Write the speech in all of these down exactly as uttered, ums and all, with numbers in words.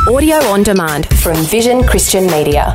Audio on demand from Vision Christian Media.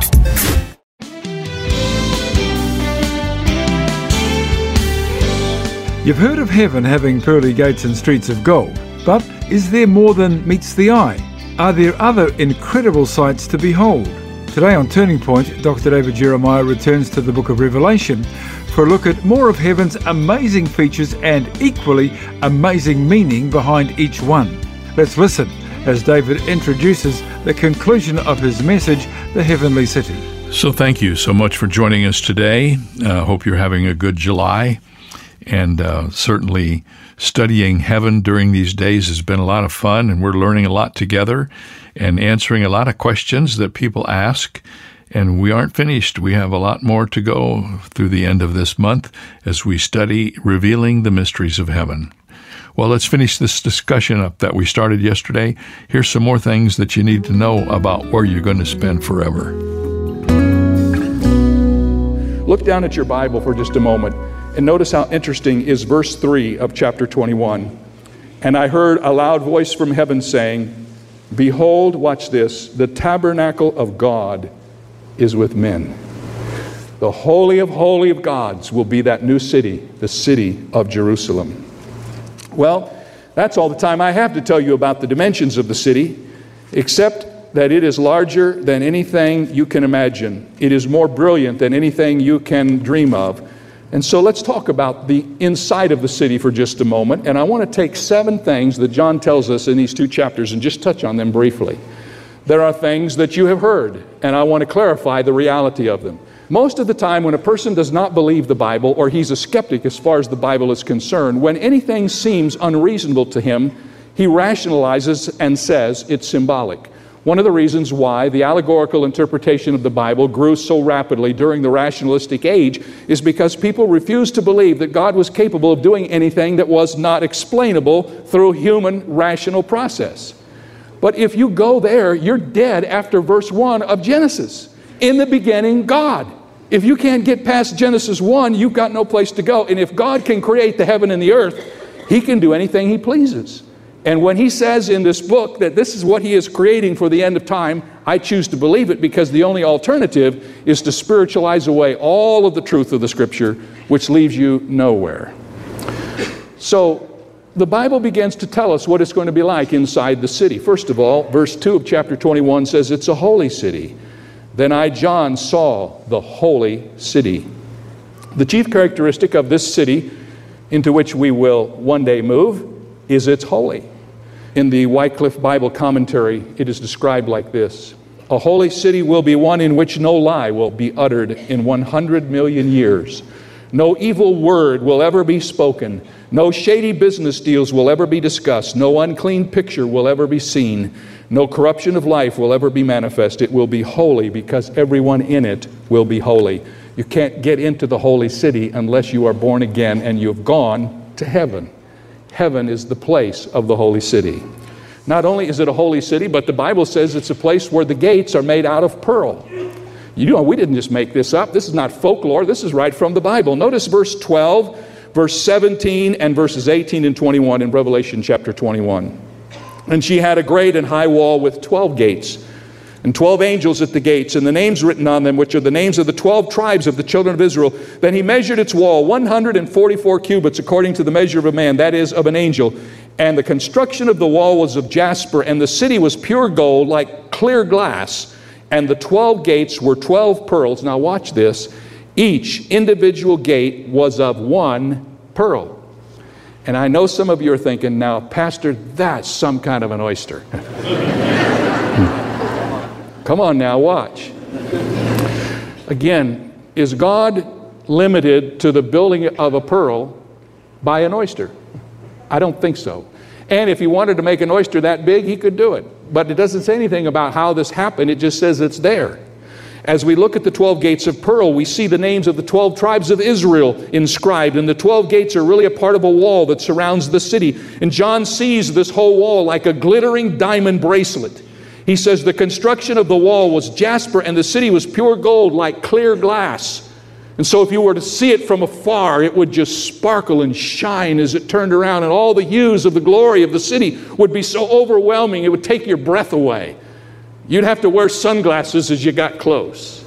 You've heard of heaven having pearly gates and streets of gold, but is there more than meets the eye? Are there other incredible sights to behold? Today on Turning Point, Doctor David Jeremiah returns to the book of Revelation for a look at more of heaven's amazing features and equally amazing meaning behind each one. Let's listen as David introduces the conclusion of his message, The Heavenly City. So thank you so much for joining us today. I uh, hope you're having a good July. And uh, certainly studying heaven during these days has been a lot of fun, and we're learning a lot together and answering a lot of questions that people ask. And we aren't finished. We have a lot more to go through the end of this month as we study revealing the mysteries of heaven. Well, let's finish this discussion up that we started yesterday. Here's some more things that you need to know about where you're going to spend forever. Look down at your Bible for just a moment and notice how interesting is verse three of chapter twenty-one. And I heard a loud voice from heaven saying, "Behold," watch this, "the tabernacle of God is with men." The Holy of Holy of Gods will be that new city, the city of Jerusalem. Well, that's all the time I have to tell you about the dimensions of the city, except that it is larger than anything you can imagine. It is more brilliant than anything you can dream of. And so let's talk about the inside of the city for just a moment. And I want to take seven things that John tells us in these two chapters and just touch on them briefly. There are things that you have heard, and I want to clarify the reality of them. Most of the time when a person does not believe the Bible, or he's a skeptic as far as the Bible is concerned, when anything seems unreasonable to him, he rationalizes and says it's symbolic. One of the reasons why the allegorical interpretation of the Bible grew so rapidly during the rationalistic age is because people refused to believe that God was capable of doing anything that was not explainable through human rational process. But if you go there, you're dead after verse one of Genesis. In the beginning, God. If you can't get past Genesis one, you've got no place to go. And if God can create the heaven and the earth, He can do anything He pleases. And when He says in this book that this is what He is creating for the end of time, I choose to believe it, because the only alternative is to spiritualize away all of the truth of the Scripture, which leaves you nowhere. So the Bible begins to tell us what it's going to be like inside the city. First of all, verse two of chapter twenty-one says it's a holy city. Then I, John, saw the holy city. The chief characteristic of this city, into which we will one day move, is it's holy. In the Wycliffe Bible Commentary, it is described like this: a holy city will be one in which no lie will be uttered in one hundred million years. No evil word will ever be spoken. No shady business deals will ever be discussed. No unclean picture will ever be seen. No corruption of life will ever be manifest. It will be holy because everyone in it will be holy. You can't get into the holy city unless you are born again and you've gone to heaven. Heaven is the place of the holy city. Not only is it a holy city, but the Bible says it's a place where the gates are made out of pearl. You know, we didn't just make this up. This is not folklore. This is right from the Bible. Notice verse twelve, verse seventeen, and verses eighteen and twenty-one in Revelation chapter twenty-one. And she had a great and high wall with twelve gates, and twelve angels at the gates, and the names written on them, which are the names of the twelve tribes of the children of Israel. Then he measured its wall, one hundred forty-four cubits, according to the measure of a man, that is, of an angel. And the construction of the wall was of jasper, and the city was pure gold, like clear glass. And the twelve gates were twelve pearls. Now watch this. Each individual gate was of one pearl. And I know some of you are thinking, now, Pastor, that's some kind of an oyster. Come on now, watch. Again, is God limited to the building of a pearl by an oyster? I don't think so. And if He wanted to make an oyster that big, He could do it. But it doesn't say anything about how this happened. It just says it's there. As we look at the twelve gates of pearl, we see the names of the twelve tribes of Israel inscribed. And the twelve gates are really a part of a wall that surrounds the city. And John sees this whole wall like a glittering diamond bracelet. He says the construction of the wall was jasper, and the city was pure gold like clear glass. And so if you were to see it from afar, it would just sparkle and shine as it turned around, and all the hues of the glory of the city would be so overwhelming it would take your breath away. You'd have to wear sunglasses as you got close.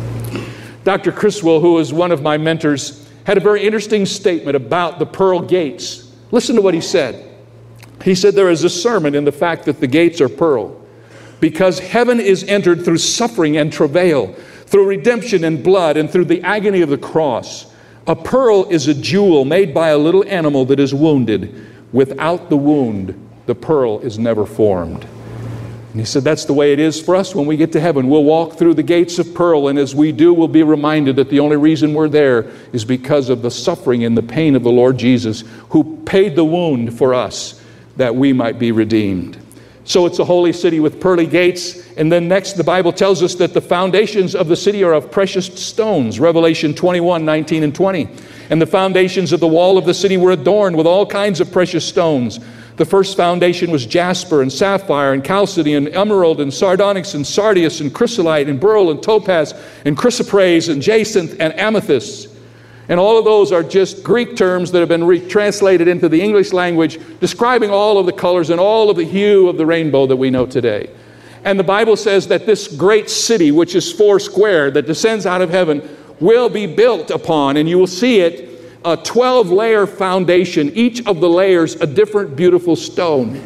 Doctor Criswell, who was one of my mentors, had a very interesting statement about the pearl gates. Listen to what he said. He said there is a sermon in the fact that the gates are pearl, because heaven is entered through suffering and travail, through redemption and blood, and through the agony of the cross. A pearl is a jewel made by a little animal that is wounded. Without the wound, the pearl is never formed. And he said that's the way it is for us when we get to heaven. We'll walk through the gates of pearl, and as we do, we'll be reminded that the only reason we're there is because of the suffering and the pain of the Lord Jesus, who paid the wound for us that we might be redeemed. So it's a holy city with pearly gates. And then next, the Bible tells us that the foundations of the city are of precious stones, Revelation twenty-one, nineteen and twenty. And the foundations of the wall of the city were adorned with all kinds of precious stones. The first foundation was jasper and sapphire and chalcedony and emerald and sardonyx and sardius and chrysolite and beryl and topaz and chrysoprase and jacinth and amethyst. And all of those are just Greek terms that have been retranslated into the English language, describing all of the colors and all of the hue of the rainbow that we know today. And the Bible says that this great city, which is four square, that descends out of heaven, will be built upon, and you will see it, a twelve-layer foundation, each of the layers a different beautiful stone,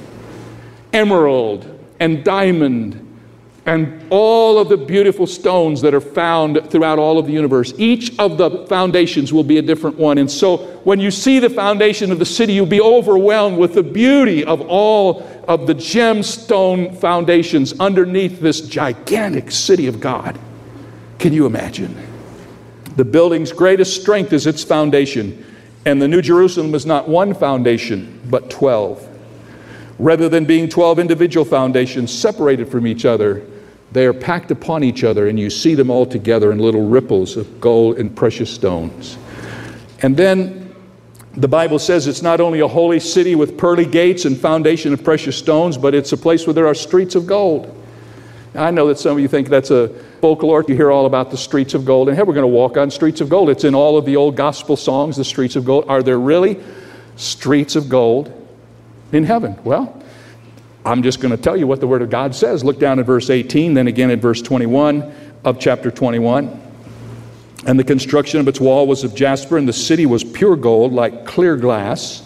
emerald and diamond, and all of the beautiful stones that are found throughout all of the universe. Each of the foundations will be a different one. And so when you see the foundation of the city, you'll be overwhelmed with the beauty of all of the gemstone foundations underneath this gigantic city of God. Can you imagine? The building's greatest strength is its foundation. And the New Jerusalem is not one foundation, but twelve. Rather than being twelve individual foundations separated from each other, they are packed upon each other, and you see them all together in little ripples of gold and precious stones. And then the Bible says it's not only a holy city with pearly gates and foundation of precious stones, but it's a place where there are streets of gold. Now, I know that some of you think that's a folklore. You hear all about the streets of gold, and hey, we're going to walk on streets of gold. It's in all of the old gospel songs, the streets of gold. Are there really streets of gold in heaven? Well, I'm just going to tell you what the Word of God says. Look down at verse eighteen, then again at verse twenty-one of chapter twenty-one. And the construction of its wall was of jasper, and the city was pure gold, like clear glass.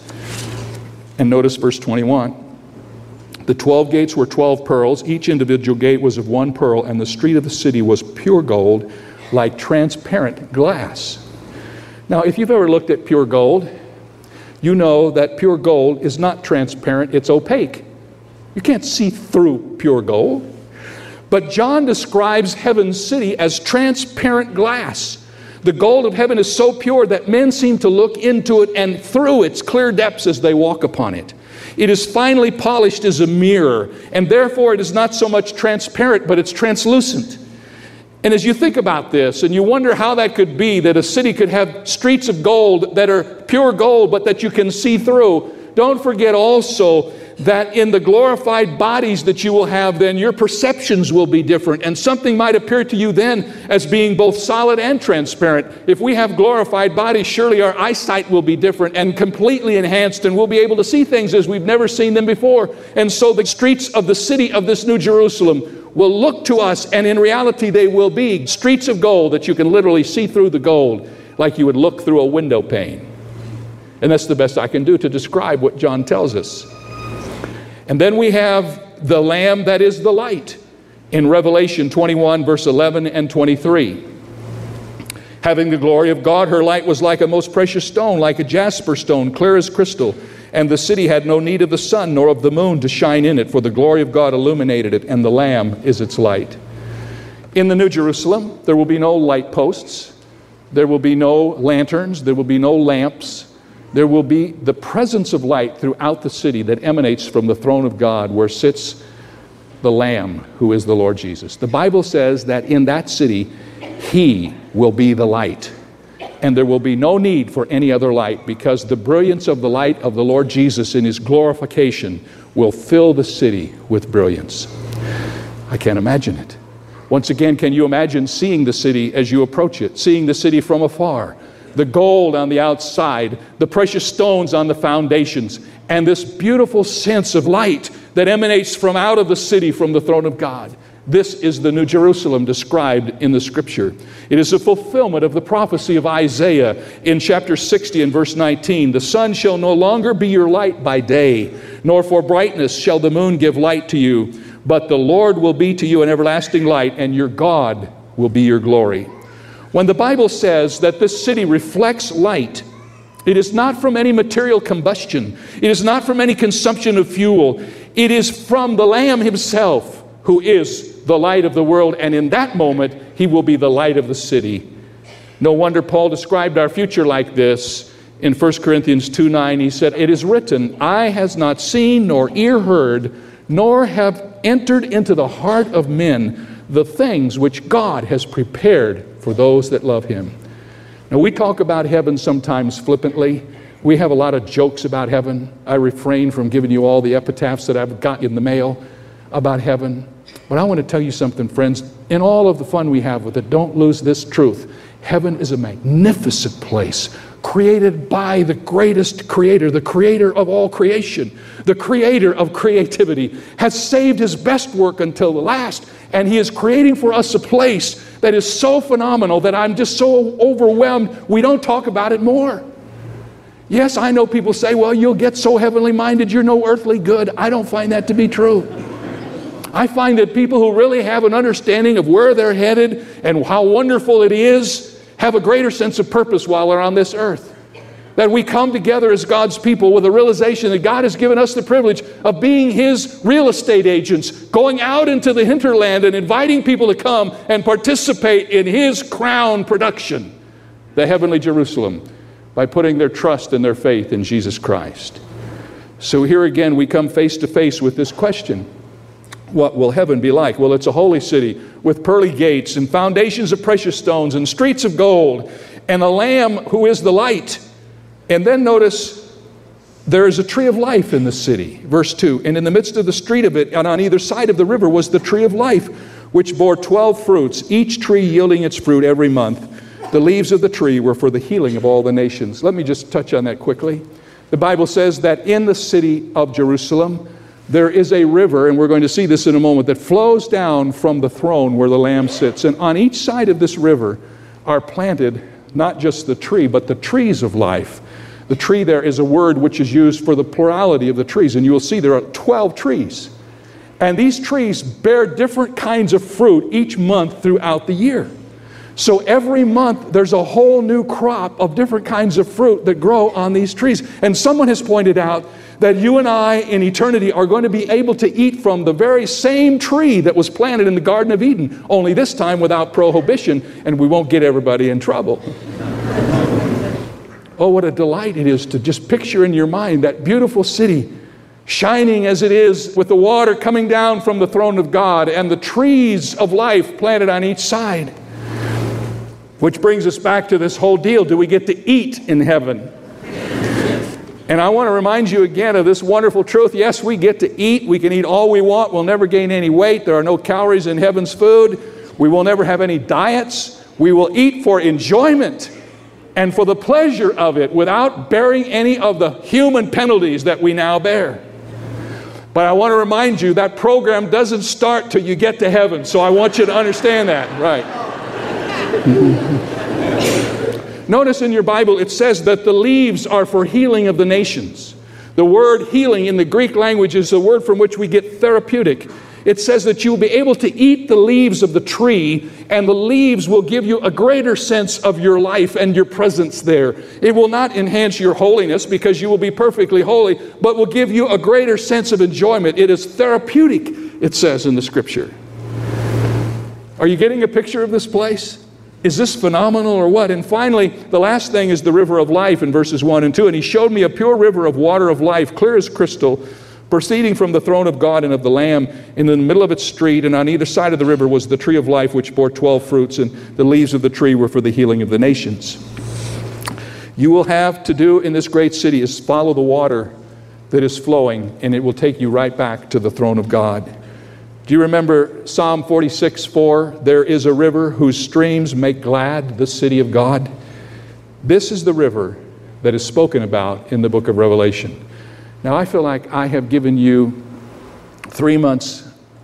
And notice verse twenty-one. The twelve gates were twelve pearls. Each individual gate was of one pearl, and the street of the city was pure gold, like transparent glass. Now, if you've ever looked at pure gold, you know that pure gold is not transparent, it's opaque. You can't see through pure gold. But John describes heaven's city as transparent glass. The gold of heaven is so pure that men seem to look into it and through its clear depths as they walk upon it. It is finely polished as a mirror, and therefore it is not so much transparent, but it's translucent. And as you think about this, and you wonder how that could be, that a city could have streets of gold that are pure gold, but that you can see through, don't forget also that in the glorified bodies that you will have then, your perceptions will be different, and something might appear to you then as being both solid and transparent. If we have glorified bodies, surely our eyesight will be different and completely enhanced, and we'll be able to see things as we've never seen them before. And so the streets of the city of this New Jerusalem will look to us, and in reality they will be streets of gold that you can literally see through the gold like you would look through a window pane. And that's the best I can do to describe what John tells us. And then we have the Lamb that is the light in Revelation twenty-one, verse eleven and twenty-three. Having the glory of God, her light was like a most precious stone, like a jasper stone, clear as crystal. And the city had no need of the sun nor of the moon to shine in it, for the glory of God illuminated it, and the Lamb is its light. In the New Jerusalem, there will be no light posts. There will be no lanterns. There will be no lamps. There will be the presence of light throughout the city that emanates from the throne of God, where sits the Lamb, who is the Lord Jesus. The Bible says that in that city, He will be the light. And there will be no need for any other light, because the brilliance of the light of the Lord Jesus in His glorification will fill the city with brilliance. I can't imagine it. Once again, can you imagine seeing the city as you approach it, seeing the city from afar? The gold on the outside, the precious stones on the foundations, and this beautiful sense of light that emanates from out of the city, from the throne of God. This is the New Jerusalem described in the Scripture. It is a fulfillment of the prophecy of Isaiah in chapter sixty and verse nineteen. The sun shall no longer be your light by day, nor for brightness shall the moon give light to you. But the Lord will be to you an everlasting light, and your God will be your glory. When the Bible says that this city reflects light, it is not from any material combustion. It is not from any consumption of fuel. It is from the Lamb himself, who is the light of the world, and in that moment, he will be the light of the city. No wonder Paul described our future like this in First Corinthians two nine. He said, "It is written, eye has not seen, nor ear heard, nor have entered into the heart of men the things which God has prepared for those that love him." Now, we talk about heaven sometimes flippantly. We have a lot of jokes about heaven. I refrain from giving you all the epitaphs that I've got in the mail about heaven. But I want to tell you something, friends. In all of the fun we have with it, don't lose this truth. Heaven is a magnificent place, created by the greatest creator, the creator of all creation, the creator of creativity, has saved his best work until the last, and he is creating for us a place that is so phenomenal that I'm just so overwhelmed we don't talk about it more. Yes, I know people say, well, you'll get so heavenly minded, you're no earthly good. I don't find that to be true. I find that people who really have an understanding of where they're headed and how wonderful it is have a greater sense of purpose while they're on this earth. That we come together as God's people with a realization that God has given us the privilege of being his real estate agents, going out into the hinterland and inviting people to come and participate in his crown production, the heavenly Jerusalem, by putting their trust and their faith in Jesus Christ. So here again we come face to face with this question. What will heaven be like? Well, it's a holy city with pearly gates and foundations of precious stones and streets of gold and a Lamb who is the light. And then notice there is a tree of life in the city. Verse two, and in the midst of the street of it and on either side of the river was the tree of life, which bore twelve fruits, each tree yielding its fruit every month. The leaves of the tree were for the healing of all the nations. Let me just touch on that quickly. The Bible says that in the city of Jerusalem, there is a river, and we're going to see this in a moment, that flows down from the throne where the Lamb sits. And on each side of this river are planted not just the tree, but the trees of life. The tree there is a word which is used for the plurality of the trees. And you will see there are twelve trees. And these trees bear different kinds of fruit each month throughout the year. So every month there's a whole new crop of different kinds of fruit that grow on these trees. And someone has pointed out that you and I in eternity are going to be able to eat from the very same tree that was planted in the Garden of Eden, only this time without prohibition, and we won't get everybody in trouble. Oh, what a delight it is to just picture in your mind that beautiful city, shining as it is with the water coming down from the throne of God and the trees of life planted on each side. Which brings us back to this whole deal. Do we get to eat in heaven? And I want to remind you again of this wonderful truth. Yes, we get to eat. We can eat all we want. We'll never gain any weight. There are no calories in heaven's food. We will never have any diets. We will eat for enjoyment and for the pleasure of it without bearing any of the human penalties that we now bear. But I want to remind you that program doesn't start till you get to heaven. So I want you to understand that, right? Notice in your Bible it says that the leaves are for healing of the nations. The word healing in the Greek language is the word from which we get therapeutic. It says that you'll be able to eat the leaves of the tree, and the leaves will give you a greater sense of your life and your presence there. It will not enhance your holiness because you will be perfectly holy, but will give you a greater sense of enjoyment. It is therapeutic, it says in the Scripture. Are you getting a picture of this place? Is this phenomenal or what? And finally, the last thing is the river of life in verses one and two. And he showed me a pure river of water of life, clear as crystal, proceeding from the throne of God and of the Lamb. In the middle of its street and on either side of the river was the tree of life, which bore twelve fruits, and the leaves of the tree were for the healing of the nations. You will have to do in this great city is follow the water that is flowing, and it will take you right back to the throne of God. Do you remember Psalm forty-six four? There is a river whose streams make glad the city of God. This is the river that is spoken about in the book of Revelation. Now, I feel like I have given you three months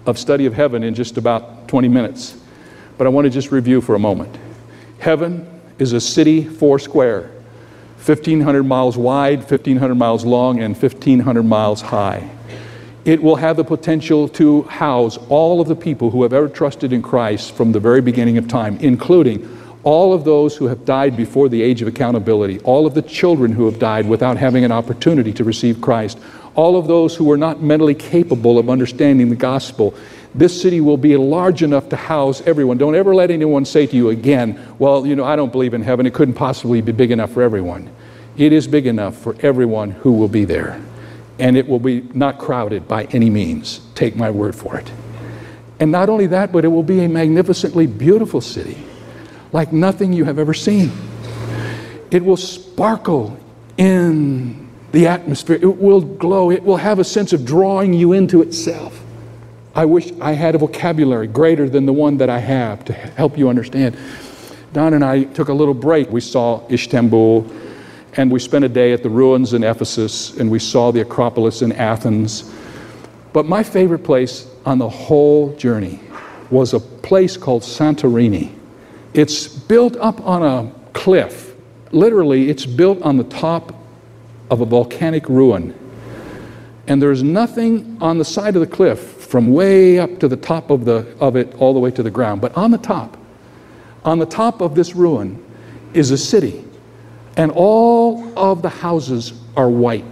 of study of heaven in just about twenty minutes. But I want to just review for a moment. Heaven is a city four square, fifteen hundred miles wide, fifteen hundred miles long, and fifteen hundred miles high. It will have the potential to house all of the people who have ever trusted in Christ from the very beginning of time, including all of those who have died before the age of accountability, all of the children who have died without having an opportunity to receive Christ, all of those who are not mentally capable of understanding the gospel. This city will be large enough to house everyone. Don't ever let anyone say to you again, well, you know, I don't believe in heaven. It couldn't possibly be big enough for everyone. It is big enough for everyone who will be there. And it will be not crowded by any means. Take my word for it. And not only that, but it will be a magnificently beautiful city, like nothing you have ever seen. It will sparkle in the atmosphere. It will glow. It will have a sense of drawing you into itself. I wish I had a vocabulary greater than the one that I have to help you understand. Don and I took a little break. We saw Istanbul, and we spent a day at the ruins in Ephesus, and we saw the Acropolis in Athens. But my favorite place on the whole journey was a place called Santorini. It's built up on a cliff. Literally, it's built on the top of a volcanic ruin. And there's nothing on the side of the cliff from way up to the top of, the, of it all the way to the ground. But on the top, on the top of this ruin is a city. And all of the houses are white.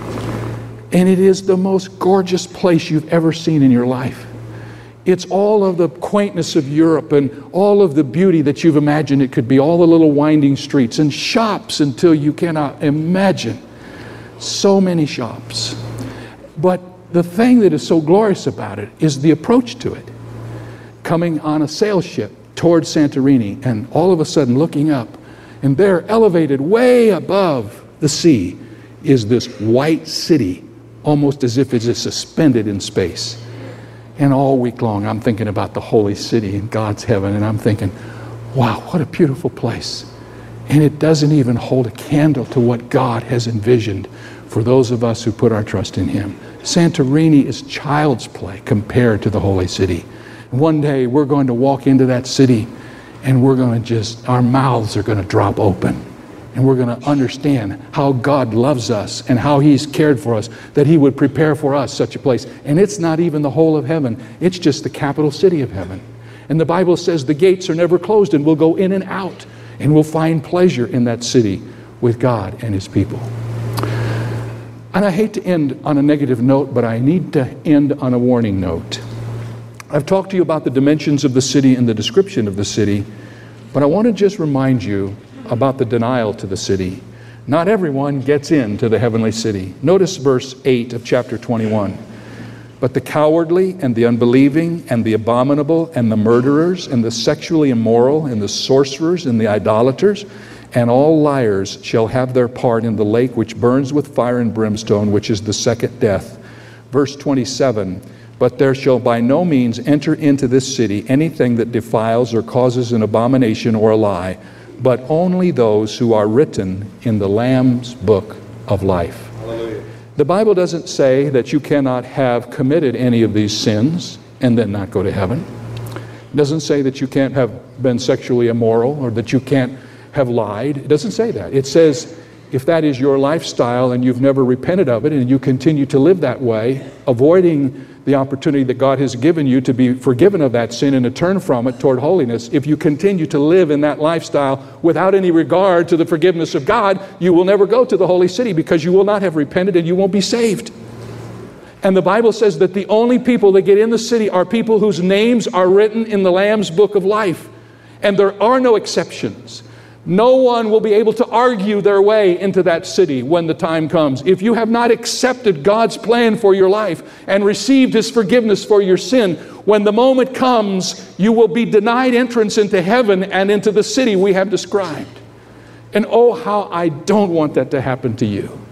And it is the most gorgeous place you've ever seen in your life. It's all of the quaintness of Europe and all of the beauty that you've imagined it could be, all the little winding streets and shops until you cannot imagine. So many shops. But the thing that is so glorious about it is the approach to it. Coming on a sail ship towards Santorini and all of a sudden looking up, and there, elevated way above the sea, is this white city, almost as if it is suspended in space. And all week long, I'm thinking about the holy city in God's heaven, and I'm thinking, wow, what a beautiful place. And it doesn't even hold a candle to what God has envisioned for those of us who put our trust in Him. Santorini is child's play compared to the holy city. One day, we're going to walk into that city, and we're going to just, our mouths are going to drop open. And we're going to understand how God loves us and how He's cared for us, that He would prepare for us such a place. And it's not even the whole of heaven. It's just the capital city of heaven. And the Bible says the gates are never closed, and we'll go in and out. And we'll find pleasure in that city with God and His people. And I hate to end on a negative note, but I need to end on a warning note. I've talked to you about the dimensions of the city and the description of the city, but I want to just remind you about the denial to the city. Not everyone gets into the heavenly city. Notice verse eight of chapter twenty-one. But the cowardly and the unbelieving and the abominable and the murderers and the sexually immoral and the sorcerers and the idolaters and all liars shall have their part in the lake which burns with fire and brimstone, which is the second death. Verse twenty-seven. But there shall by no means enter into this city anything that defiles or causes an abomination or a lie, but only those who are written in the Lamb's book of life. Hallelujah. The Bible doesn't say that you cannot have committed any of these sins and then not go to heaven. It doesn't say that you can't have been sexually immoral or that you can't have lied. It doesn't say that. It says if that is your lifestyle and you've never repented of it and you continue to live that way, avoiding the opportunity that God has given you to be forgiven of that sin and to turn from it toward holiness, if you continue to live in that lifestyle without any regard to the forgiveness of God, you will never go to the holy city because you will not have repented and you won't be saved. And the Bible says that the only people that get in the city are people whose names are written in the Lamb's book of life. And there are no exceptions. No one will be able to argue their way into that city when the time comes. If you have not accepted God's plan for your life and received His forgiveness for your sin, when the moment comes, you will be denied entrance into heaven and into the city we have described. And oh, how I don't want that to happen to you.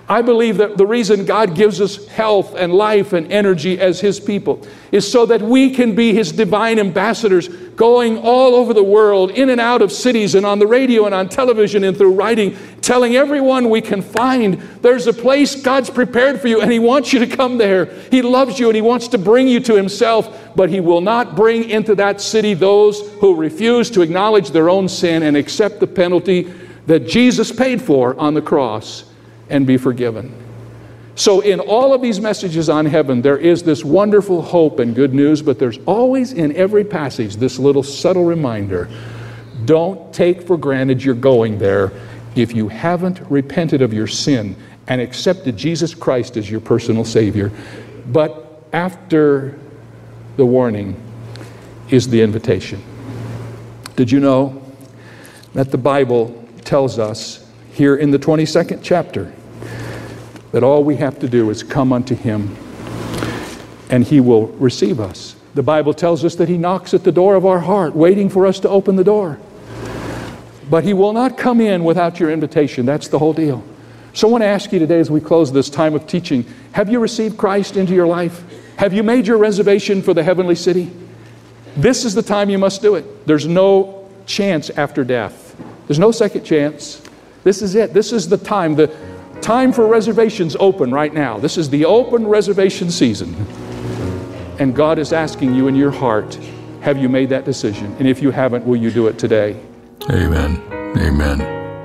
I believe that the reason God gives us health and life and energy as His people is so that we can be His divine ambassadors, going all over the world, in and out of cities and on the radio and on television and through writing, telling everyone we can find there's a place God's prepared for you and He wants you to come there. He loves you and He wants to bring you to Himself, but He will not bring into that city those who refuse to acknowledge their own sin and accept the penalty that Jesus paid for on the cross and be forgiven. So in all of these messages on heaven, there is this wonderful hope and good news, but there's always in every passage this little subtle reminder: don't take for granted you're going there if you haven't repented of your sin and accepted Jesus Christ as your personal Savior. But after the warning is the invitation. Did you know that the Bible tells us here in the twenty-second chapter that all we have to do is come unto Him and He will receive us? The Bible tells us that He knocks at the door of our heart, waiting for us to open the door. But He will not come in without your invitation. That's the whole deal. So I want to ask you today as we close this time of teaching, have you received Christ into your life? Have you made your reservation for the heavenly city? This is the time you must do it. There's no chance after death. There's no second chance. This is it. This is the time. The time for reservations open right now. This is the open reservation season. And God is asking you in your heart, have you made that decision? And if you haven't, will you do it today? Amen. Amen.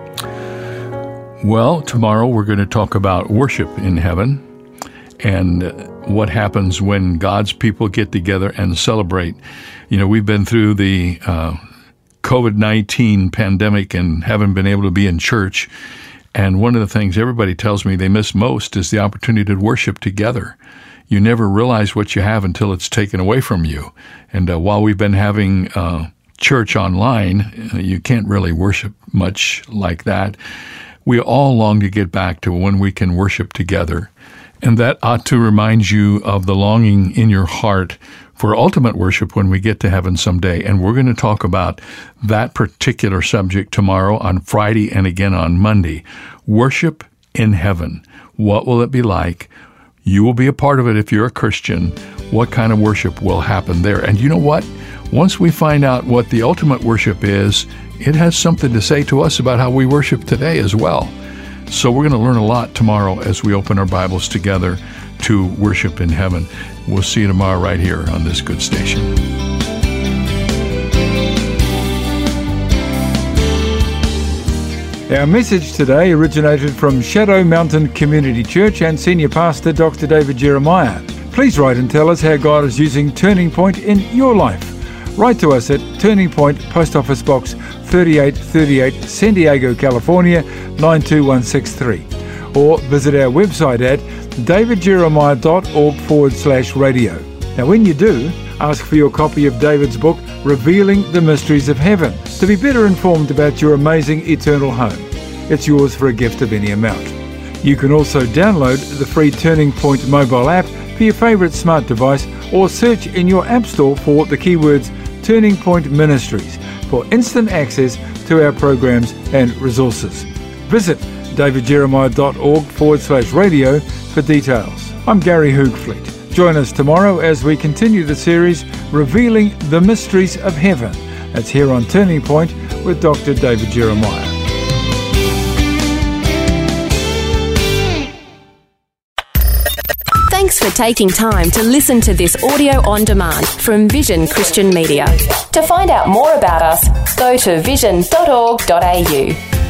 Well, tomorrow we're going to talk about worship in heaven and what happens when God's people get together and celebrate. You know, we've been through the uh, covid nineteen pandemic and haven't been able to be in church. And one of the things everybody tells me they miss most is the opportunity to worship together. You never realize what you have until it's taken away from you. And uh, while we've been having uh, church online, uh, you can't really worship much like that. We all long to get back to when we can worship together. And that ought to remind you of the longing in your heart for ultimate worship when we get to heaven someday. And we're going to talk about that particular subject tomorrow, on Friday, and again on Monday. Worship in heaven. What will it be like? You will be a part of it if you're a Christian. What kind of worship will happen there? And you know what? Once we find out what the ultimate worship is, it has something to say to us about how we worship today as well. So we're going to learn a lot tomorrow as we open our Bibles together to worship in heaven. We'll see you tomorrow right here on this good station. Our message today originated from Shadow Mountain Community Church and Senior Pastor Doctor David Jeremiah. Please write and tell us how God is using Turning Point in your life. Write to us at Turning Point, Post Office Box thirty-eight thirty-eight, San Diego, California, nine two one six three. Or visit our website at davidjeremiah.org forward slash radio. Now when you do, ask for your copy of David's book, Revealing the Mysteries of Heaven, to be better informed about your amazing eternal home. It's yours for a gift of any amount. You can also download the free Turning Point mobile app for your favorite smart device, or search in your app store for the keywords Turning Point Ministries for instant access to our programs and resources. Visit davidjeremiah.org forward slash radio for details. I'm Gary Hoogfleet. Join us tomorrow as we continue the series Revealing the Mysteries of Heaven. That's here on Turning Point with Doctor David Jeremiah. Thanks for taking time to listen to this audio on demand from Vision Christian Media. To find out more about us, go to vision dot org dot a u.